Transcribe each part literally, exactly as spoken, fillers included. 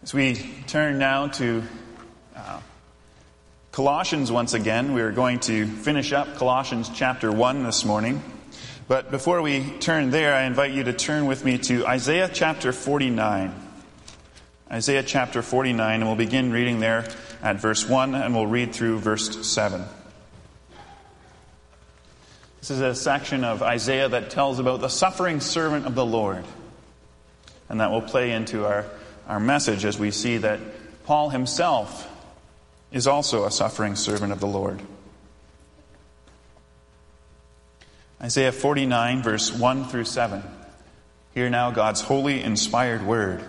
As we turn now to uh, Colossians once again, we are going to finish up Colossians chapter one this morning. But before we turn there, I invite you to turn with me to Isaiah chapter forty-nine. Isaiah chapter forty-nine, and we'll begin reading there at verse one, and we'll read through verse seven. This is a section of Isaiah that tells about the suffering servant of the Lord. And that will play into our, our message as we see that Paul himself is also a suffering servant of the Lord. Isaiah forty-nine, verse one through seven. Hear now God's holy, inspired word.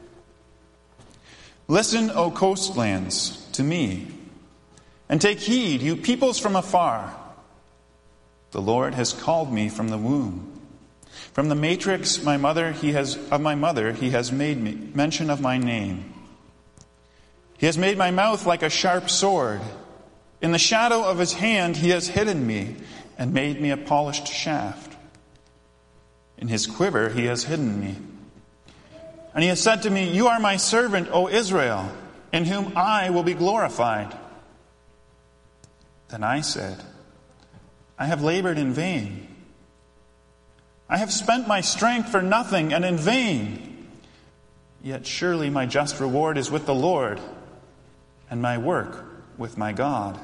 Listen, O coastlands, to me, and take heed, you peoples from afar. The Lord has called me from the womb. From the matrix my mother, he has of my mother, he has made me mention of my name. He has made my mouth like a sharp sword. In the shadow of his hand he has hidden me and made me a polished shaft. In his quiver he has hidden me. And he has said to me, You are my servant, O Israel, in whom I will be glorified. Then I said, I have labored in vain. I have spent my strength for nothing and in vain. Yet surely my just reward is with the Lord, and my work with my God.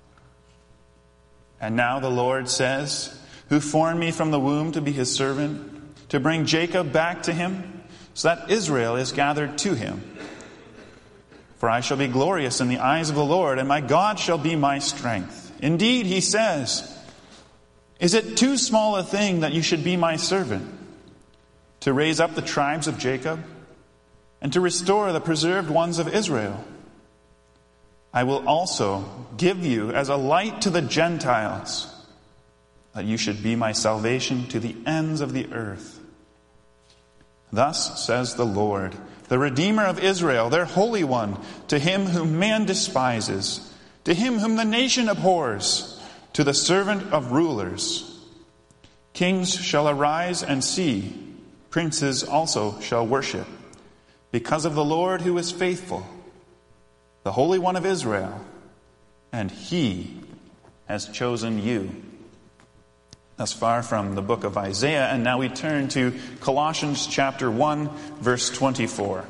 And now the Lord says, who formed me from the womb to be his servant, to bring Jacob back to him, so that Israel is gathered to him. For I shall be glorious in the eyes of the Lord, and my God shall be my strength. Indeed, he says, is it too small a thing that you should be my servant, to raise up the tribes of Jacob, and to restore the preserved ones of Israel? I will also give you as a light to the Gentiles, that you should be my salvation to the ends of the earth. Thus says the Lord, the Redeemer of Israel, their Holy One, to him whom man despises, to him whom the nation abhors, to the servant of rulers. Kings shall arise and see, princes also shall worship, because of the Lord who is faithful, the Holy One of Israel, and he has chosen you. Thus far from the book of Isaiah, and now we turn to Colossians chapter one, verse twenty-four.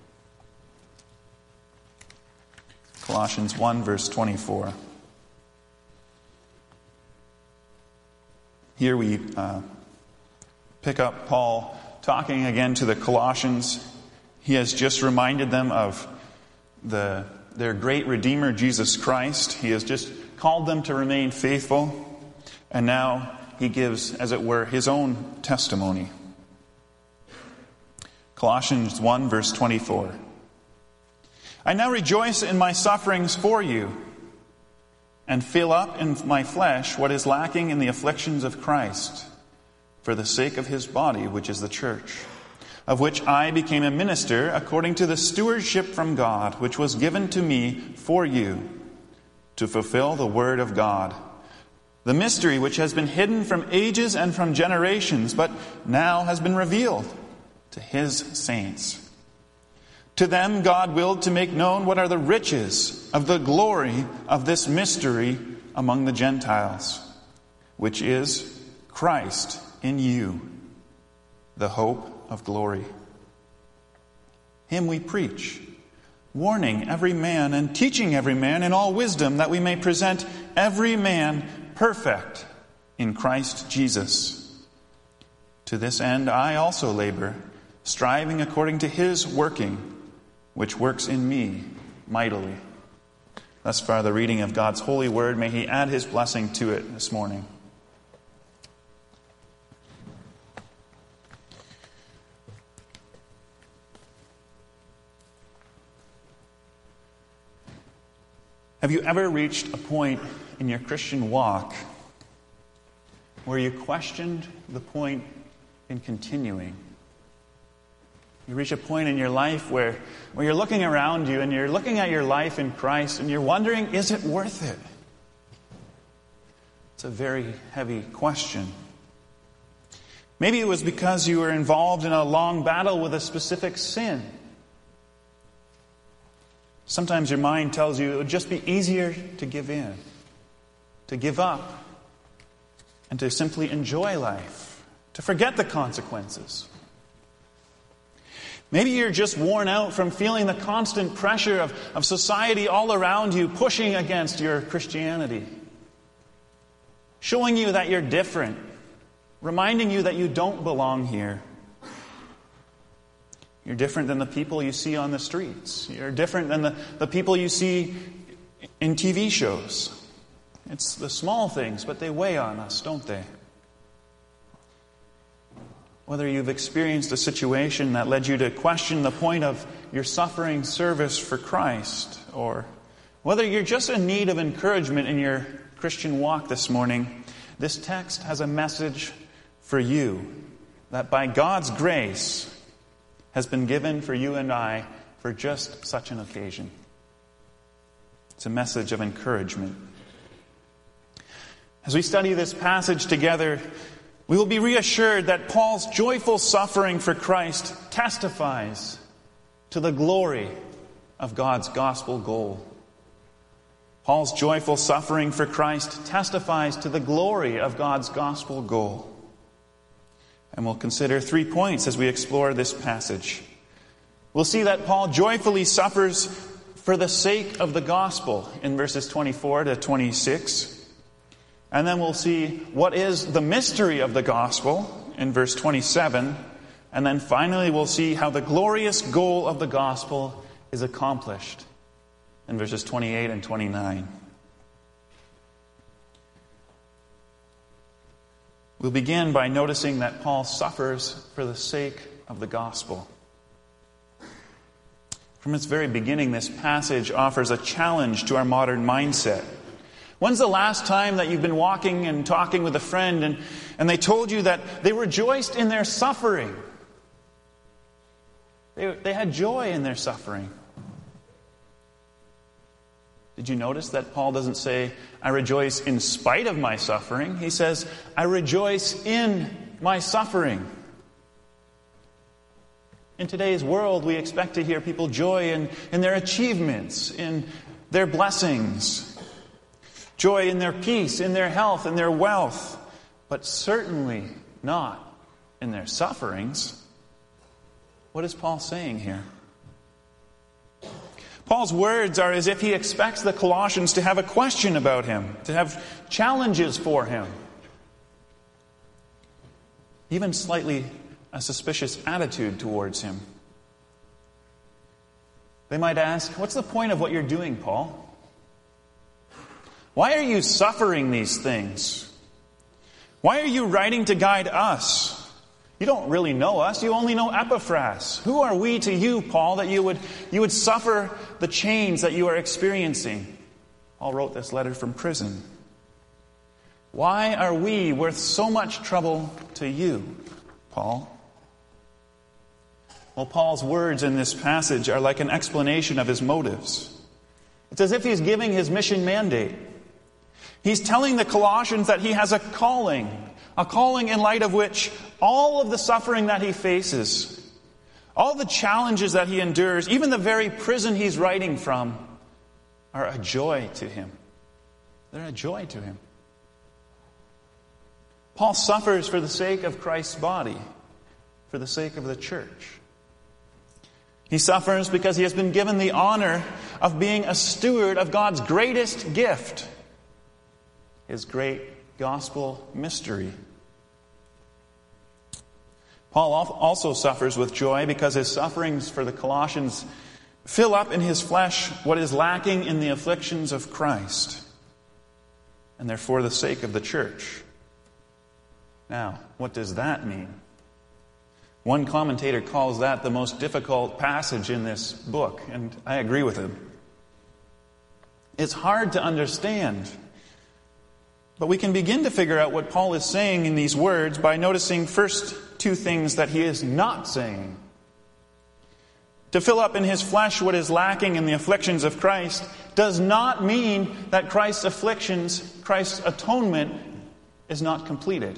Colossians one, verse twenty-four. Here we uh, pick up Paul talking again to the Colossians. He has just reminded them of the their great Redeemer, Jesus Christ. He has just called them to remain faithful. And now he gives, as it were, his own testimony. Colossians one, verse twenty-four. I now rejoice in my sufferings for you, and fill up in my flesh what is lacking in the afflictions of Christ, for the sake of his body, which is the church, of which I became a minister according to the stewardship from God, which was given to me for you, to fulfill the word of God, the mystery which has been hidden from ages and from generations, but now has been revealed to his saints. To them God willed to make known what are the riches of the glory of this mystery among the Gentiles, which is Christ in you, the hope of glory. Him we preach, warning every man and teaching every man in all wisdom, that we may present every man perfect in Christ Jesus. To this end I also labor, striving according to his working, which works in me mightily. Thus far the reading of God's holy word. May he add his blessing to it this morning. Have you ever reached a point in your Christian walk where you questioned the point in continuing? You reach a point in your life where, where you're looking around you and you're looking at your life in Christ and you're wondering, is it worth it? It's a very heavy question. Maybe it was because you were involved in a long battle with a specific sin. Sometimes your mind tells you it would just be easier to give in, to give up, and to simply enjoy life, to forget the consequences. Maybe you're just worn out from feeling the constant pressure of, of society all around you pushing against your Christianity, showing you that you're different, reminding you that you don't belong here. You're different than the people you see on the streets. You're different than the, the people you see in T V shows. It's the small things, but they weigh on us, don't they? Whether you've experienced a situation that led you to question the point of your suffering service for Christ, or whether you're just in need of encouragement in your Christian walk this morning, this text has a message for you that by God's grace has been given for you and I for just such an occasion. It's a message of encouragement. As we study this passage together, we will be reassured that Paul's joyful suffering for Christ testifies to the glory of God's gospel goal. Paul's joyful suffering for Christ testifies to the glory of God's gospel goal. And we'll consider three points as we explore this passage. We'll see that Paul joyfully suffers for the sake of the gospel in verses twenty-four to twenty-six. And then we'll see what is the mystery of the gospel in verse twenty-seven. And then finally we'll see how the glorious goal of the gospel is accomplished in verses twenty-eight and twenty-nine. We'll begin by noticing that Paul suffers for the sake of the gospel. From its very beginning, this passage offers a challenge to our modern mindset. When's the last time that you've been walking and talking with a friend and, and they told you that they rejoiced in their suffering? They, they had joy in their suffering. Did you notice that Paul doesn't say, I rejoice in spite of my suffering? He says, I rejoice in my suffering. In today's world, we expect to hear people joy in, in their achievements, in their blessings, joy in their peace, in their health, in their wealth, but certainly not in their sufferings. What is Paul saying here? Paul's words are as if he expects the Colossians to have a question about him, to have challenges for him, even slightly a suspicious attitude towards him. They might ask, what's the point of what you're doing, Paul? Why are you suffering these things? Why are you writing to guide us? You don't really know us. You only know Epaphras. Who are we to you, Paul, that you would, you would suffer the chains that you are experiencing? Paul wrote this letter from prison. Why are we worth so much trouble to you, Paul? Well, Paul's words in this passage are like an explanation of his motives. It's as if he's giving his mission mandate. He's telling the Colossians that he has a calling, a calling in light of which all of the suffering that he faces, all the challenges that he endures, even the very prison he's writing from, are a joy to him. They're a joy to him. Paul suffers for the sake of Christ's body, for the sake of the church. He suffers because he has been given the honor of being a steward of God's greatest gift, His great gospel mystery. Paul also suffers with joy because his sufferings for the Colossians fill up in his flesh what is lacking in the afflictions of Christ, and they're for the sake of the church. Now, what does that mean? One commentator calls that the most difficult passage in this book, and I agree with him. It's hard to understand, but we can begin to figure out what Paul is saying in these words by noticing first two things that he is not saying. To fill up in his flesh what is lacking in the afflictions of Christ does not mean that Christ's afflictions, Christ's atonement, is not completed.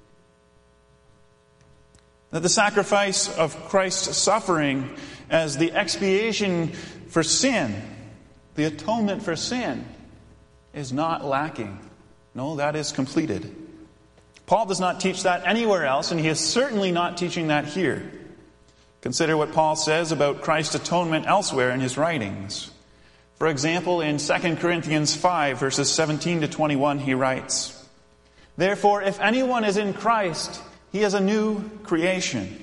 That the sacrifice of Christ's suffering as the expiation for sin The atonement for sin is not lacking. No, that is completed. Paul does not teach that anywhere else, and he is certainly not teaching that here. Consider what Paul says about Christ's atonement elsewhere in his writings. For example, in Second Corinthians five, verses seventeen to twenty-one, he writes, "Therefore, if anyone is in Christ, he is a new creation.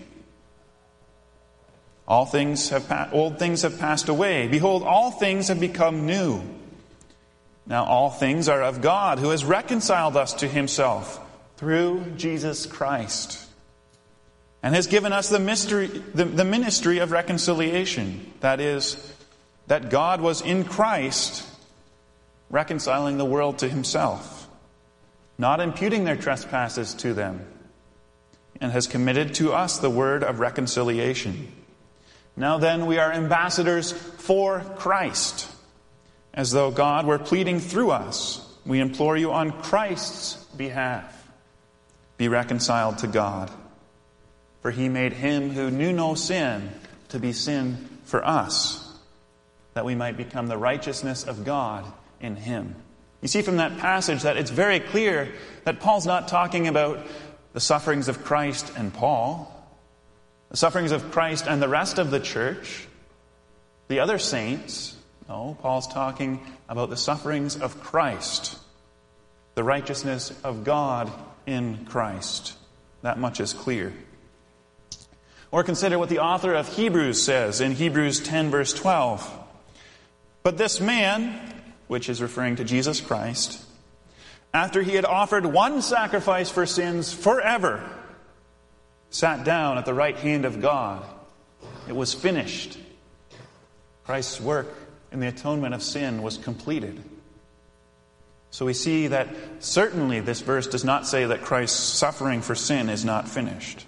All things have pa- old things have passed away. Behold, all things have become new. Now all things are of God, who has reconciled us to himself through Jesus Christ, and has given us the mystery, the, the ministry of reconciliation. That is, that God was in Christ reconciling the world to himself, not imputing their trespasses to them, and has committed to us the word of reconciliation. Now then, we are ambassadors for Christ, as though God were pleading through us. We implore you on Christ's behalf, be reconciled to God. For he made him who knew no sin to be sin for us, that we might become the righteousness of God in him." You see from that passage that it's very clear that Paul's not talking about the sufferings of Christ and Paul, the sufferings of Christ and the rest of the church, the other saints. No, Paul's talking about the sufferings of Christ, the righteousness of God in Christ. That much is clear. Or consider what the author of Hebrews says in Hebrews ten, verse twelve. "But this man," which is referring to Jesus Christ, "after he had offered one sacrifice for sins forever, sat down at the right hand of God." It was finished. Christ's work in the atonement of sin was completed. So we see that certainly this verse does not say that Christ's suffering for sin is not finished.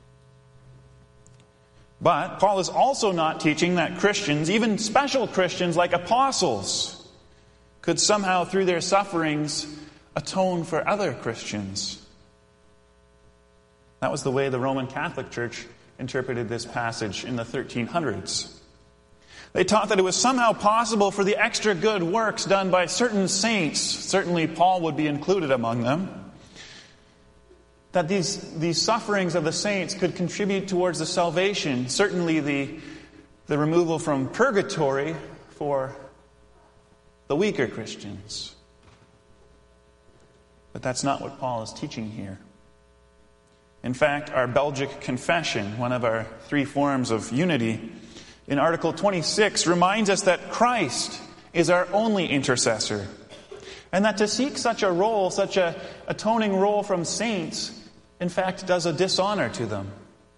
But Paul is also not teaching that Christians, even special Christians like apostles, could somehow through their sufferings atone for other Christians. That was the way the Roman Catholic Church interpreted this passage in the thirteen hundreds. They taught that it was somehow possible for the extra good works done by certain saints, certainly Paul would be included among them, that these, these sufferings of the saints could contribute towards the salvation, certainly the, the removal from purgatory for the weaker Christians. But that's not what Paul is teaching here. In fact, our Belgic Confession, one of our three forms of unity, in Article twenty-six reminds us that Christ is our only intercessor, and that to seek such a role, such a atoning role from saints, in fact, does a dishonor to them.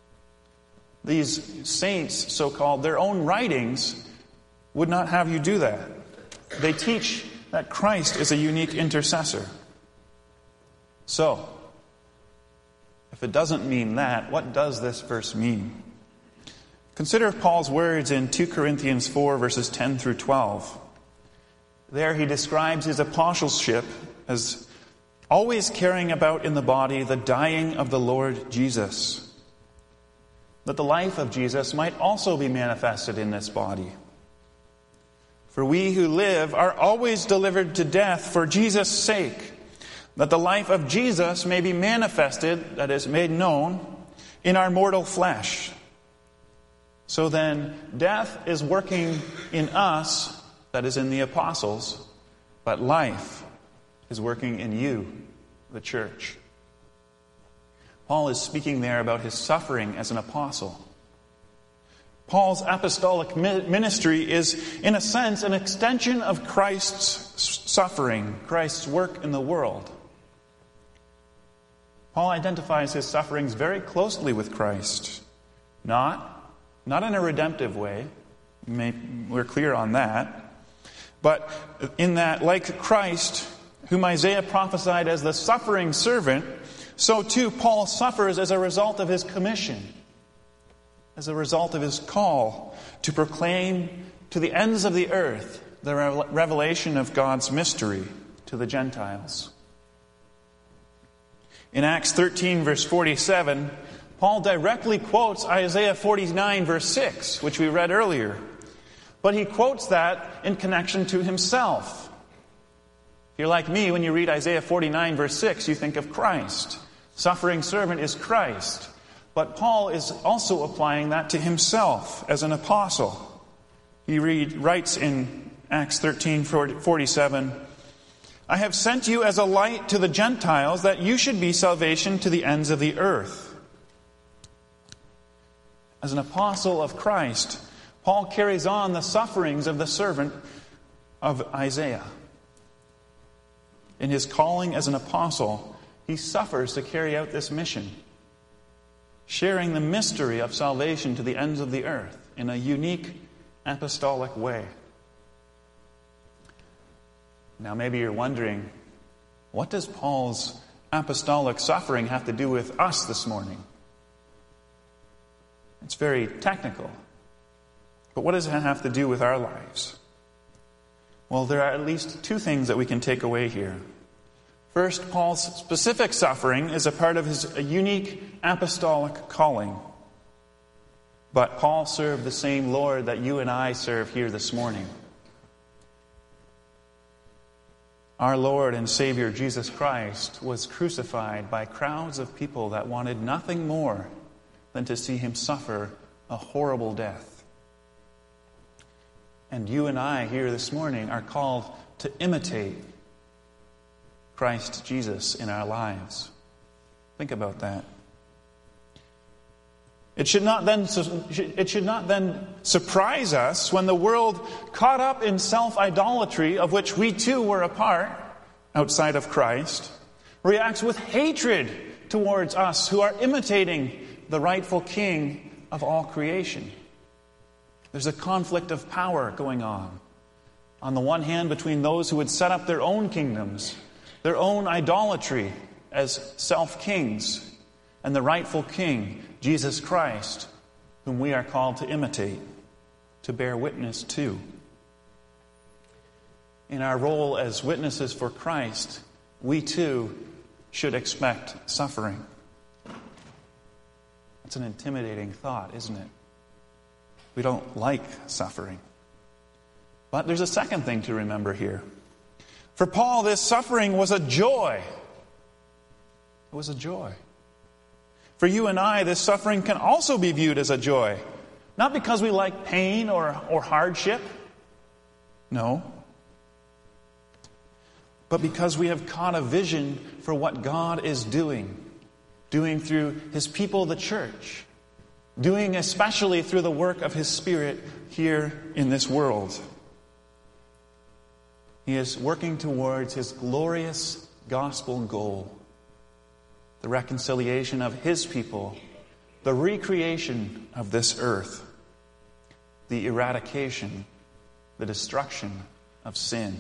These saints, so-called, their own writings would not have you do that. They teach that Christ is a unique intercessor. So, if it doesn't mean that, what does this verse mean? Consider Paul's words in Second Corinthians four, verses ten through twelve. There he describes his apostleship as always carrying about in the body the dying of the Lord Jesus, that the life of Jesus might also be manifested in this body. For we who live are always delivered to death for Jesus' sake, that the life of Jesus may be manifested, that is, made known, in our mortal flesh. So then, death is working in us, that is, in the apostles, but life is working in you, the church. Paul is speaking there about his suffering as an apostle. Paul's apostolic ministry is, in a sense, an extension of Christ's suffering, Christ's work in the world. Paul identifies his sufferings very closely with Christ. Not Not in a redemptive way, we're clear on that, but in that, like Christ, whom Isaiah prophesied as the suffering servant, so too Paul suffers as a result of his commission, as a result of his call to proclaim to the ends of the earth the revelation of God's mystery to the Gentiles. In Acts thirteen, verse forty-seven, Paul directly quotes Isaiah forty-nine, verse six, which we read earlier. but he quotes that in connection to himself. If you're like me, when you read Isaiah forty-nine, verse six, you think of Christ. Suffering servant is Christ. But Paul is also applying that to himself as an apostle. He read, writes in Acts thirteen forty-seven, I have sent you as a light to the Gentiles, that you should be salvation to the ends of the earth. As an apostle of Christ, Paul carries on the sufferings of the servant of Isaiah. In his calling as an apostle, he suffers to carry out this mission, sharing the mystery of salvation to the ends of the earth in a unique apostolic way. Now maybe you're wondering, what does Paul's apostolic suffering have to do with us this morning? It's very technical. But what does it have to do with our lives? Well, there are at least two things that we can take away here. First, Paul's specific suffering is a part of his unique apostolic calling. But Paul served the same Lord that you and I serve here this morning. Our Lord and Savior Jesus Christ was crucified by crowds of people that wanted nothing more than to see him suffer a horrible death. And you and I here this morning are called to imitate Christ Jesus in our lives. Think about that. It should not then, it should not then surprise us when the world, caught up in self-idolatry, of which we too were a part outside of Christ, reacts with hatred towards us who are imitating the rightful King of all creation. There's a conflict of power going on. On the one hand, between those who would set up their own kingdoms, their own idolatry as self-kings, and the rightful King, Jesus Christ, whom we are called to imitate, to bear witness to. In our role as witnesses for Christ, we too should expect suffering. It's an intimidating thought, isn't it? We don't like suffering. But there's a second thing to remember here. For Paul, this suffering was a joy. It was a joy. For you and I, this suffering can also be viewed as a joy. Not because we like pain or, or hardship. No. But because we have caught a vision for what God is doing. Doing through His people, the church. Doing especially through the work of His Spirit here in this world. He is working towards His glorious gospel goal. The reconciliation of His people. The recreation of this earth. The eradication, the destruction of sin.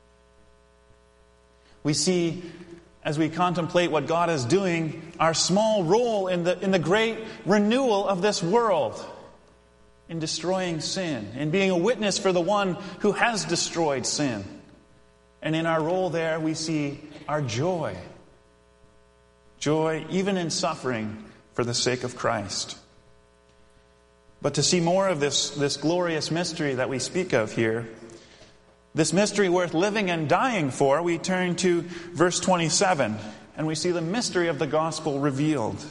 We see, as we contemplate what God is doing, our small role in the, in the great renewal of this world. In destroying sin. In being a witness for the one who has destroyed sin. And in our role there, we see our joy. Joy even in suffering for the sake of Christ. But to see more of this, this glorious mystery that we speak of here, this mystery worth living and dying for, we turn to verse twenty-seven, and we see the mystery of the gospel revealed.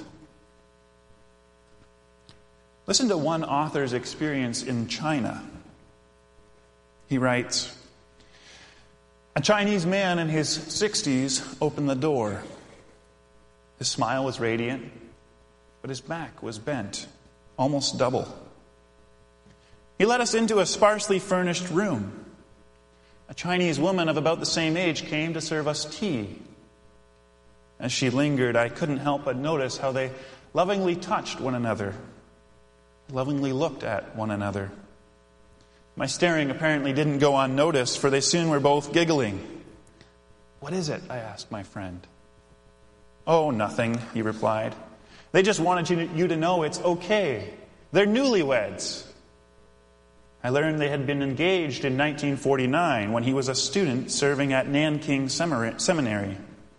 Listen to one author's experience in China. He writes, a Chinese man in his sixties opened the door. His smile was radiant, but his back was bent, almost double. He led us into a sparsely furnished room. A Chinese woman of about the same age came to serve us tea. As she lingered, I couldn't help but notice how they lovingly touched one another, lovingly looked at one another. My staring apparently didn't go unnoticed, for they soon were both giggling. What is it? I asked my friend. Oh, nothing, he replied. They just wanted you to, you to know it's okay. They're newlyweds. I learned they had been engaged in nineteen forty-nine when he was a student serving at Nanking Seminary.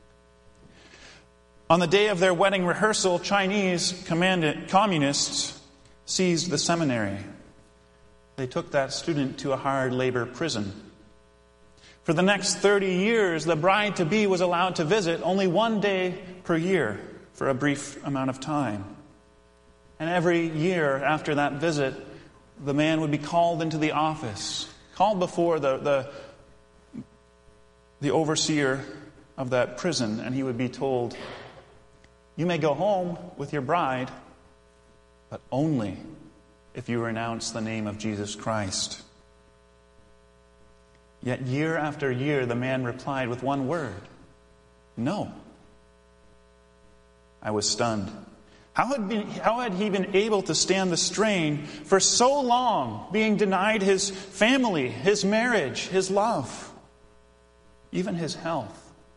On the day of their wedding rehearsal, Chinese communists seized the seminary. they took that student to a hard labor prison. For the next thirty years, the bride-to-be was allowed to visit only one day per year for a brief amount of time. And every year after that visit, the man would be called into the office, called before the, the, the overseer of that prison, and he would be told, "You may go home with your bride, but only if you renounce the name of Jesus Christ." Yet year after year, the man replied with one word, "No." I was stunned. How had, been, how had he been able to stand the strain for so long, being denied his family, his marriage, his love, even his health?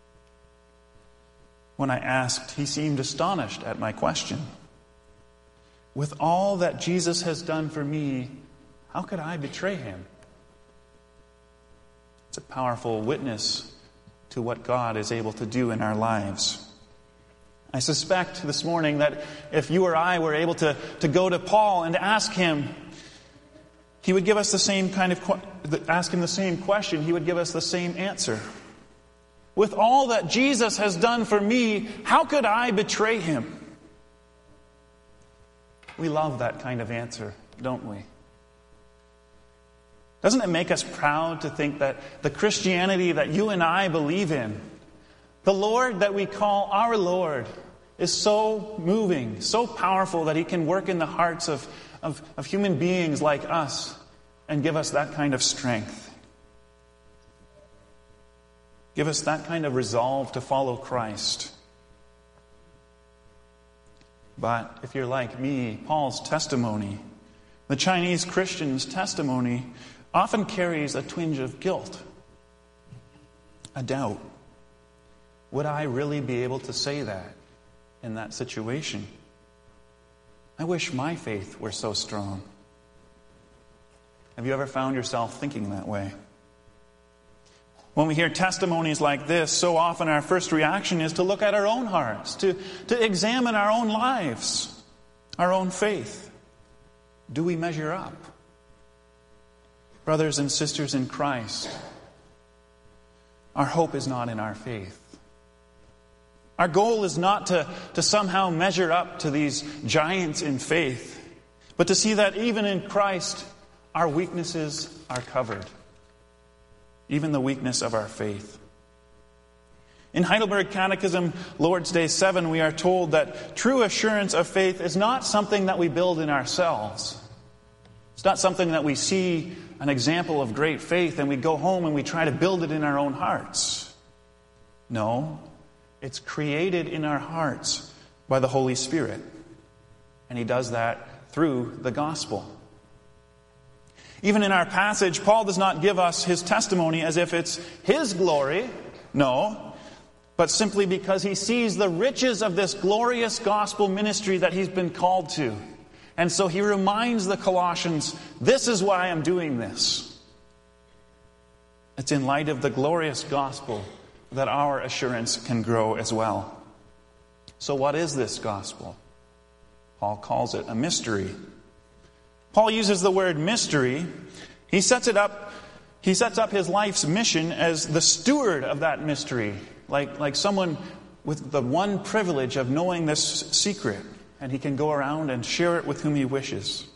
When I asked, he seemed astonished at my question. With all that Jesus has done for me, how could I betray him? It's a powerful witness to what God is able to do in our lives. I suspect this morning that if you or I were able to, to go to Paul and ask him, he would give us the same kind of, ask him the same question, he would give us the same answer. With all that Jesus has done for me, how could I betray him? We love that kind of answer, don't we? Doesn't it make us proud to think that the Christianity that you and I believe in, the Lord that we call our Lord, is so moving, so powerful that he can work in the hearts of, of, of human beings like us and give us that kind of strength? Give us that kind of resolve to follow Christ. But if you're like me, Paul's testimony, the Chinese Christian's testimony, often carries a twinge of guilt, a doubt. Would I really be able to say that in that situation? I wish my faith were so strong. Have you ever found yourself thinking that way? When we hear testimonies like this, so often our first reaction is to look at our own hearts, to, to examine our own lives, our own faith. Do we measure up? Brothers and sisters in Christ, our hope is not in our faith. Our goal is not to, to somehow measure up to these giants in faith, but to see that even in Christ, our weaknesses are covered. Even the weakness of our faith. In Heidelberg Catechism, Lord's Day seven, we are told that true assurance of faith is not something that we build in ourselves. It's not something that we see an example of great faith and we go home and we try to build it in our own hearts. No, it's created in our hearts by the Holy Spirit. And he does that through the gospel. Even in our passage, Paul does not give us his testimony as if it's his glory. No, but simply because he sees the riches of this glorious gospel ministry that he's been called to. And so he reminds the Colossians, this is why I'm doing this. It's in light of the glorious gospel that our assurance can grow as well. So what is this gospel? Paul calls it a mystery. Paul uses the word mystery. He sets it up, he sets up his life's mission as the steward of that mystery, like, like someone with the one privilege of knowing this secret, and he can go around and share it with whom he wishes.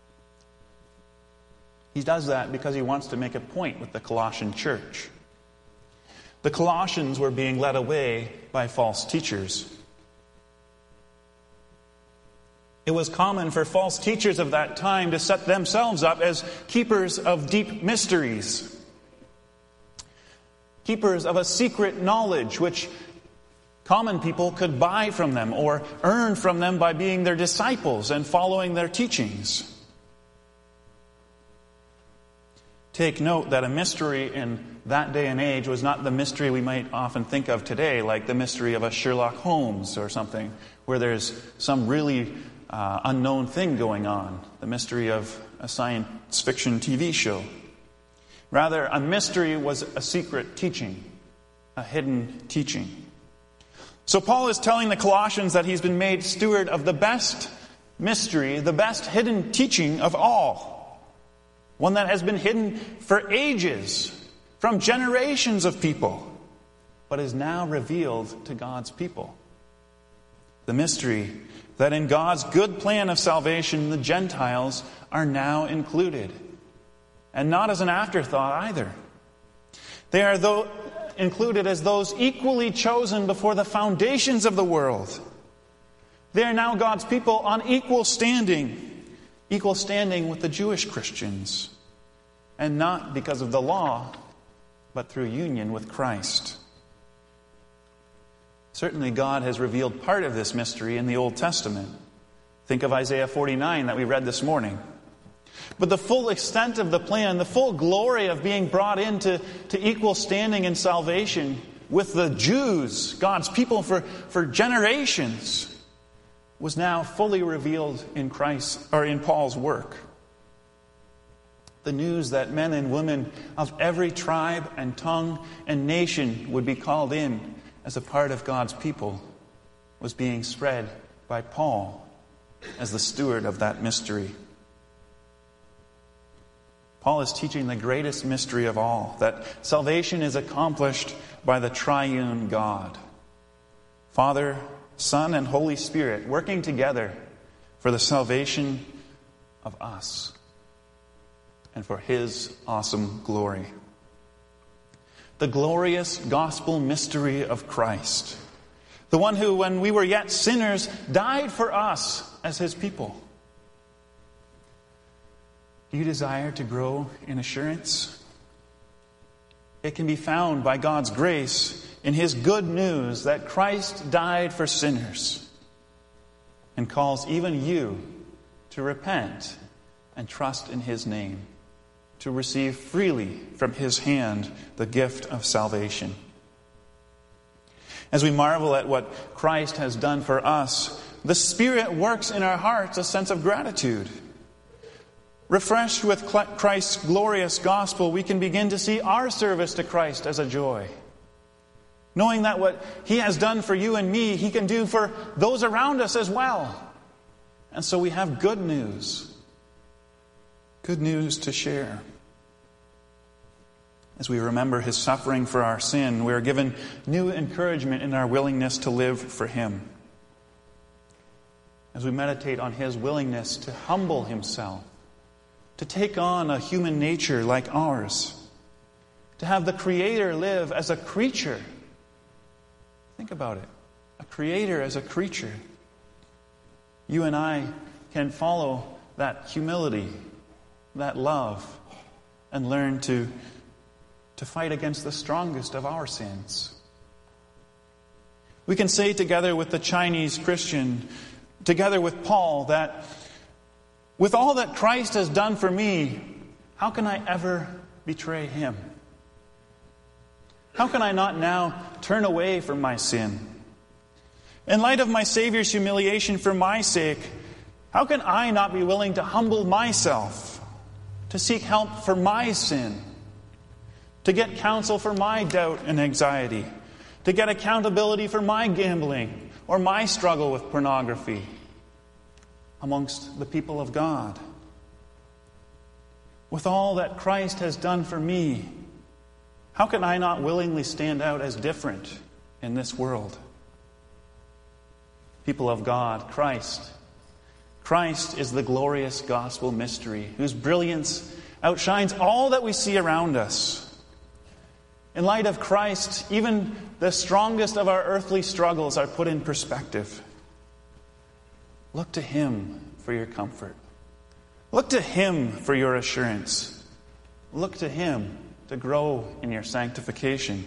He does that because he wants to make a point with the Colossian church. The Colossians were being led away by false teachers. It was common for false teachers of that time to set themselves up as keepers of deep mysteries, keepers of a secret knowledge which common people could buy from them or earn from them by being their disciples and following their teachings. Take note that a mystery in that day and age was not the mystery we might often think of today, like the mystery of a Sherlock Holmes or something, where there's some really uh, unknown thing going on, the mystery of a science fiction T V show. Rather, a mystery was a secret teaching, a hidden teaching. So Paul is telling the Colossians that he's been made steward of the best mystery, the best hidden teaching of all. one that has been hidden for ages from generations of people, but is now revealed to God's people. The mystery that in God's good plan of salvation, the Gentiles are now included. And not as an afterthought either. They are though included as those equally chosen before the foundations of the world. They are now God's people on equal standing, equal standing with the Jewish Christians, and not because of the law, but through union with Christ. Certainly God has revealed part of this mystery in the Old Testament. Think of Isaiah forty-nine that we read this morning. But the full extent of the plan, the full glory of being brought into to equal standing in salvation with the Jews, God's people for, for generations, was now fully revealed in Christ or in Paul's work. The news that men and women of every tribe and tongue and nation would be called in as a part of God's people was being spread by Paul as the steward of that mystery. Paul is teaching the greatest mystery of all, that salvation is accomplished by the triune God, Father, Son, and Holy Spirit, working together for the salvation of us and for His awesome glory. The glorious gospel mystery of Christ, the one who, when we were yet sinners, died for us as His people. Do you desire to grow in assurance? It can be found by God's grace in His good news that Christ died for sinners and calls even you to repent and trust in His name, to receive freely from His hand the gift of salvation. As we marvel at what Christ has done for us, the Spirit works in our hearts a sense of gratitude. Refreshed with Christ's glorious gospel, we can begin to see our service to Christ as a joy. Knowing that what He has done for you and me, He can do for those around us as well. And so we have good news. Good news to share. As we remember His suffering for our sin, we are given new encouragement in our willingness to live for Him. As we meditate on His willingness to humble Himself, to take on a human nature like ours, to have the Creator live as a creature. Think about it. A Creator as a creature. You and I can follow that humility, that love, and learn to, to fight against the strongest of our sins. We can say together with the Chinese Christian, together with Paul, that with all that Christ has done for me, how can I ever betray Him? How can I not now turn away from my sin? In light of my Savior's humiliation for my sake, how can I not be willing to humble myself, to seek help for my sin, to get counsel for my doubt and anxiety, to get accountability for my gambling or my struggle with pornography amongst the people of God? With all that Christ has done for me, how can I not willingly stand out as different in this world? People of God, Christ. Christ is the glorious gospel mystery whose brilliance outshines all that we see around us. In light of Christ, even the strongest of our earthly struggles are put in perspective. Look to Him for your comfort. Look to Him for your assurance. Look to Him to grow in your sanctification.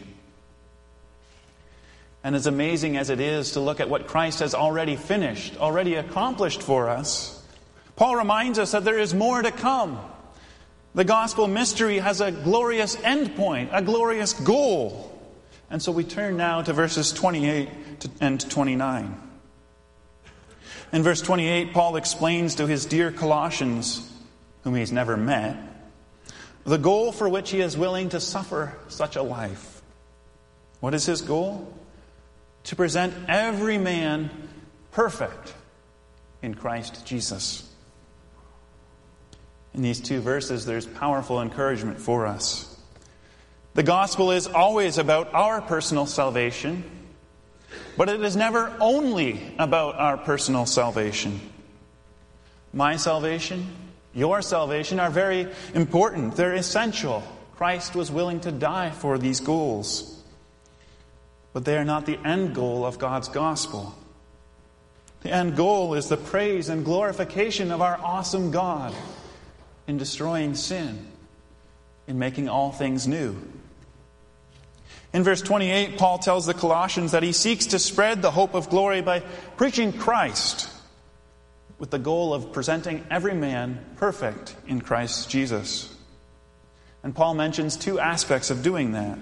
And as amazing as it is to look at what Christ has already finished, already accomplished for us, Paul reminds us that there is more to come. The gospel mystery has a glorious end point, a glorious goal. And so we turn now to verses twenty-eight and twenty-nine. In verse twenty-eight, Paul explains to his dear Colossians, whom he's never met, the goal for which he is willing to suffer such a life. What is his goal? To present every man perfect in Christ Jesus. In these two verses, there's powerful encouragement for us. The gospel is always about our personal salvation, but it is never only about our personal salvation. My salvation, your salvation are very important. They're essential. Christ was willing to die for these goals. But they are not the end goal of God's gospel. The end goal is the praise and glorification of our awesome God in destroying sin, in making all things new. In verse twenty-eight, Paul tells the Colossians that he seeks to spread the hope of glory by preaching Christ, with the goal of presenting every man perfect in Christ Jesus. And Paul mentions two aspects of doing that.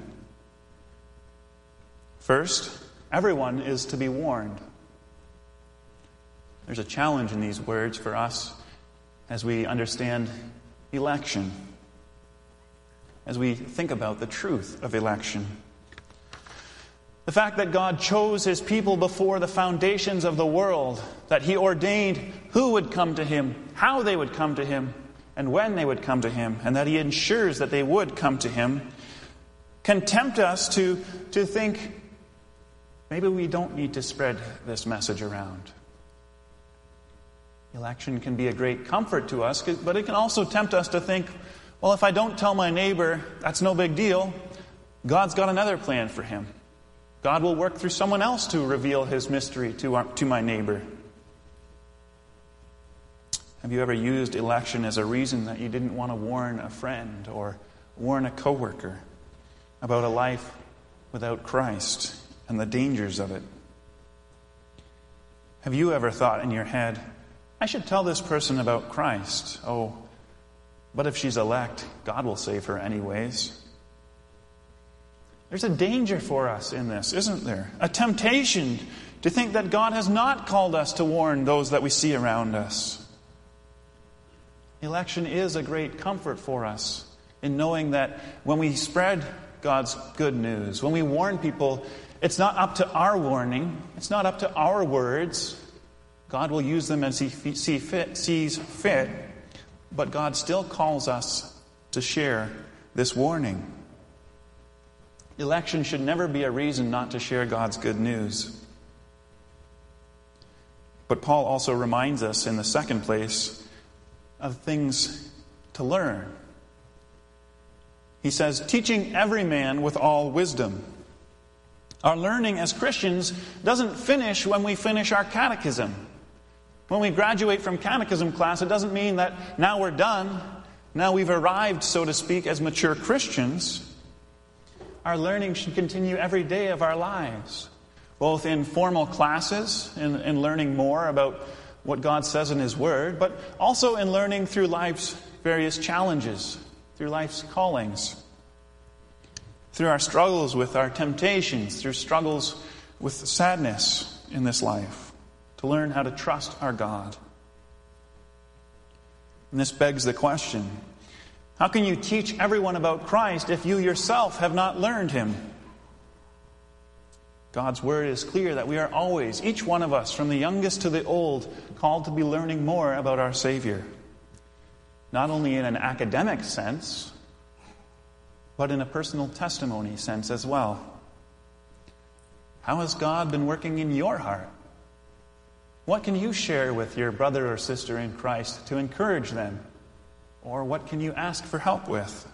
First, everyone is to be warned. There's a challenge in these words for us as we understand election, as we think about the truth of election. The fact that God chose His people before the foundations of the world, that He ordained who would come to Him, how they would come to Him, and when they would come to Him, and that He ensures that they would come to Him, can tempt us to, to think, maybe we don't need to spread this message around. Election can be a great comfort to us, but it can also tempt us to think, well, if I don't tell my neighbor, that's no big deal. God's got another plan for him. God will work through someone else to reveal His mystery to, our, to my neighbor. Have you ever used election as a reason that you didn't want to warn a friend or warn a coworker about a life without Christ and the dangers of it? Have you ever thought in your head, I should tell this person about Christ. Oh, but if she's elect, God will save her anyways. There's a danger for us in this, isn't there? A temptation to think that God has not called us to warn those that we see around us. Election is a great comfort for us in knowing that when we spread God's good news, when we warn people, it's not up to our warning, it's not up to our words. God will use them as He see fit, sees fit, but God still calls us to share this warning. Election should never be a reason not to share God's good news. But Paul also reminds us in the second place of things to learn. He says, teaching every man with all wisdom. Our learning as Christians doesn't finish when we finish our catechism. When we graduate from catechism class, it doesn't mean that now we're done. Now we've arrived, so to speak, as mature Christians. Our learning should continue every day of our lives, both in formal classes and in, in learning more about what God says in His Word, but also in learning through life's various challenges, through life's callings, through our struggles with our temptations, through struggles with sadness in this life, to learn how to trust our God. And this begs the question, how can you teach everyone about Christ if you yourself have not learned Him? God's Word is clear that we are always, each one of us, from the youngest to the old, called to be learning more about our Savior. Not only in an academic sense, but in a personal testimony sense as well. How has God been working in your heart? What can you share with your brother or sister in Christ to encourage them? Or what can you ask for help with?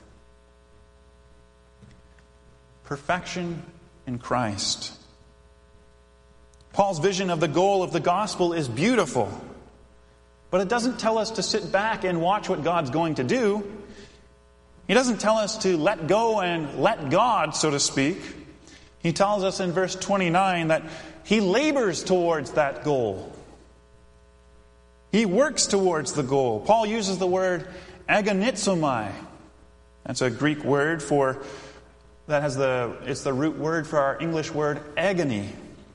Perfection in Christ. Paul's vision of the goal of the gospel is beautiful, but it doesn't tell us to sit back and watch what God's going to do. He doesn't tell us to let go and let God, so to speak. He tells us in verse twenty-nine that He labors towards that goal. He works towards the goal. Paul uses the word agonizomai. That's a Greek word for, that has the, it's the root word for our English word agony.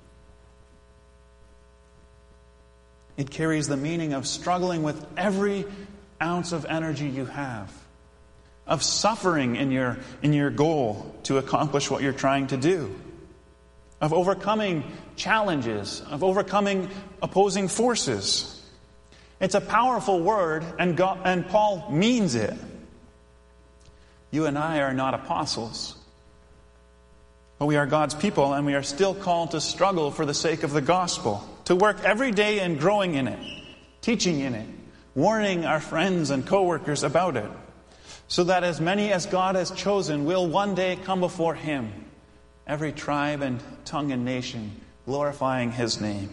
It carries the meaning of struggling with every ounce of energy you have, of suffering in your, in your goal to accomplish what you're trying to do, of overcoming challenges, of overcoming opposing forces. It's a powerful word, and, God, and Paul means it. You and I are not apostles, but we are God's people, and we are still called to struggle for the sake of the gospel, to work every day in growing in it, teaching in it, warning our friends and co-workers about it, so that as many as God has chosen will one day come before Him, every tribe and tongue and nation glorifying His name.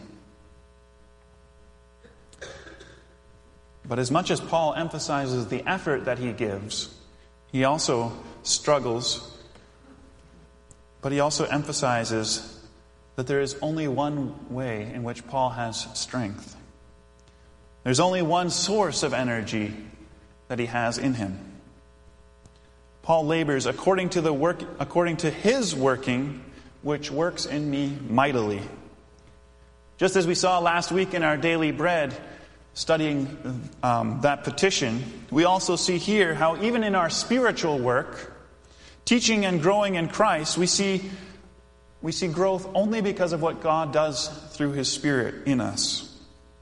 But as much as Paul emphasizes the effort that he gives, he also struggles, but he also emphasizes that there is only one way in which Paul has strength. There's only one source of energy that he has in him. Paul labors according to the work, according to his working, which works in me mightily. Just as we saw last week in our daily bread, studying um, that petition, we also see here how even in our spiritual work, teaching and growing in Christ, we see we see growth only because of what God does through His Spirit in us.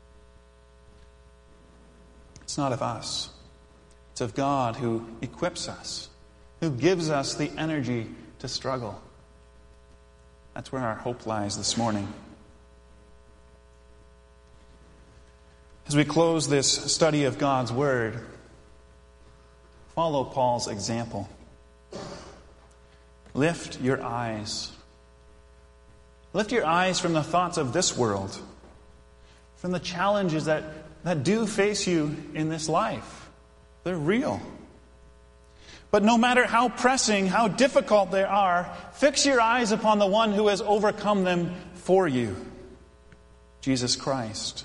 It's not of us. It's of God who equips us, who gives us the energy to struggle. That's where our hope lies this morning. As we close this study of God's Word, follow Paul's example. Lift your eyes. Lift your eyes from the thoughts of this world, from the challenges that, that do face you in this life. They're real. But no matter how pressing, how difficult they are, fix your eyes upon the one who has overcome them for you, Jesus Christ.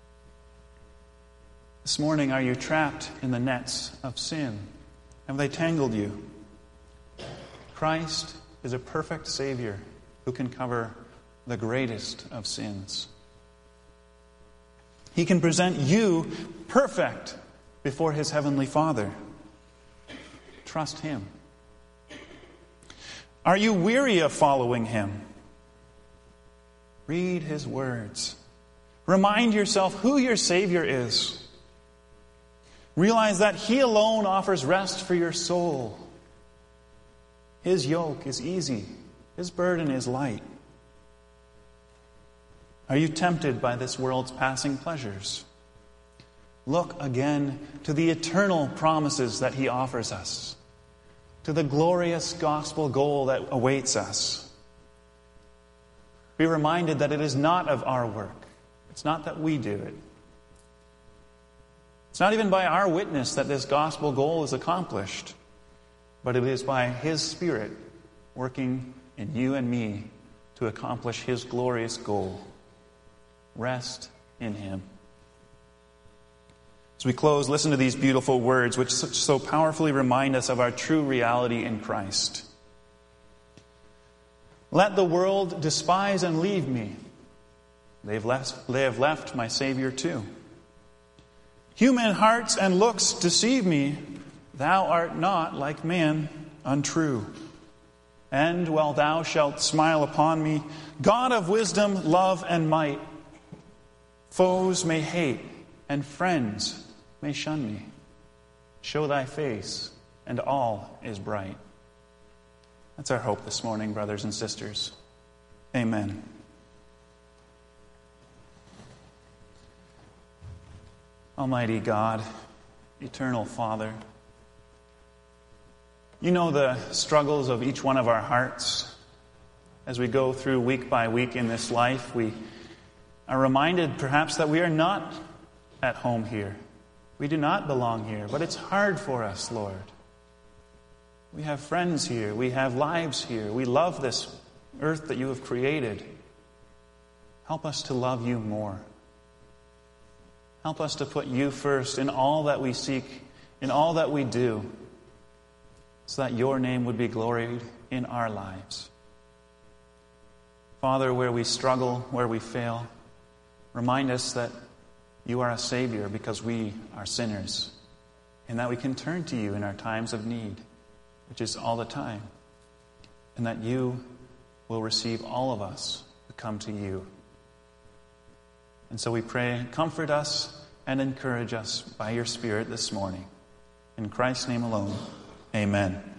This morning, are you trapped in the nets of sin? Have they tangled you? Christ is a perfect Savior who can cover the greatest of sins. He can present you perfect before His Heavenly Father. Trust Him. Are you weary of following Him? Read His words. Remind yourself who your Savior is. Realize that He alone offers rest for your soul. His yoke is easy. His burden is light. Are you tempted by this world's passing pleasures? Look again to the eternal promises that He offers us, to the glorious gospel goal that awaits us. Be reminded that it is not of our work. It's not that we do it. It's not even by our witness that this gospel goal is accomplished, but it is by His Spirit working in you and me to accomplish His glorious goal. Rest in Him. As we close, listen to these beautiful words which so powerfully remind us of our true reality in Christ. Let the world despise and leave me. They've left, they have left my Savior too. Human hearts and looks deceive me. Thou art not like man, untrue. And while thou shalt smile upon me, God of wisdom, love, and might, foes may hate, and friends may shun me. Show thy face, and all is bright. That's our hope this morning, brothers and sisters. Amen. Almighty God, eternal Father, You know the struggles of each one of our hearts. As we go through week by week in this life, we are reminded perhaps that we are not at home here. We do not belong here, but it's hard for us, Lord. We have friends here. We have lives here. We love this earth that You have created. Help us to love You more. Help us to put You first in all that we seek, in all that we do, so that Your name would be glorified in our lives. Father, where we struggle, where we fail, remind us that You are a Savior because we are sinners, and that we can turn to You in our times of need, which is all the time, and that You will receive all of us who come to You. And so we pray, comfort us and encourage us by your Spirit this morning. In Christ's name alone, amen.